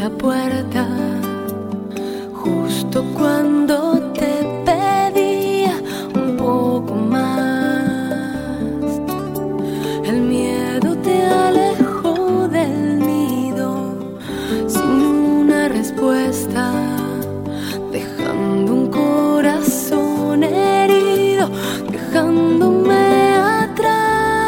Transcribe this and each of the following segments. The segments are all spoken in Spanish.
la puerta, justo cuando te pedía un poco más. El miedo te alejó del nido sin una respuesta, dejando un corazón herido, dejándome atrás.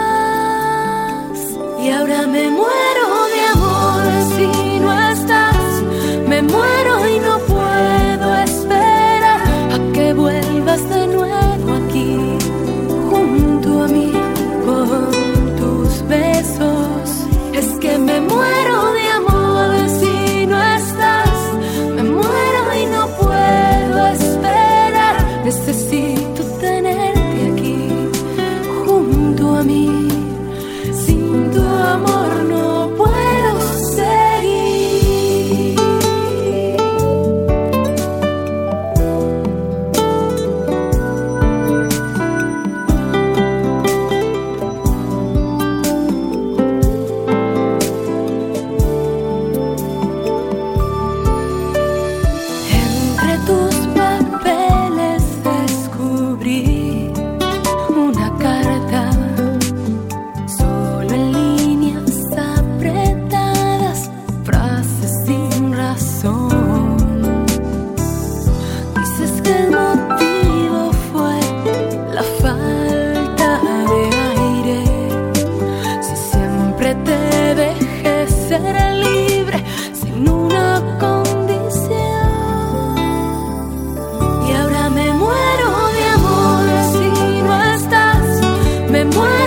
Y ahora me muero de amor si no estás, me muero y no puedo esperar a que vuelvas de nuevo aquí, junto a mí, con tus besos. Es que me muero de amor si no estás, me muero y no puedo esperar. Necesito tenerte aquí, junto a mí. Sin tu amor no puedo seguir. Entre tus papeles descubrí una carta, solo en líneas apretadas, frases sin razón. Dices que el motivo fue la falta de aire. Si siempre te dejé ser libre sin una condición. Y ahora me muero de amor si no estás, me muero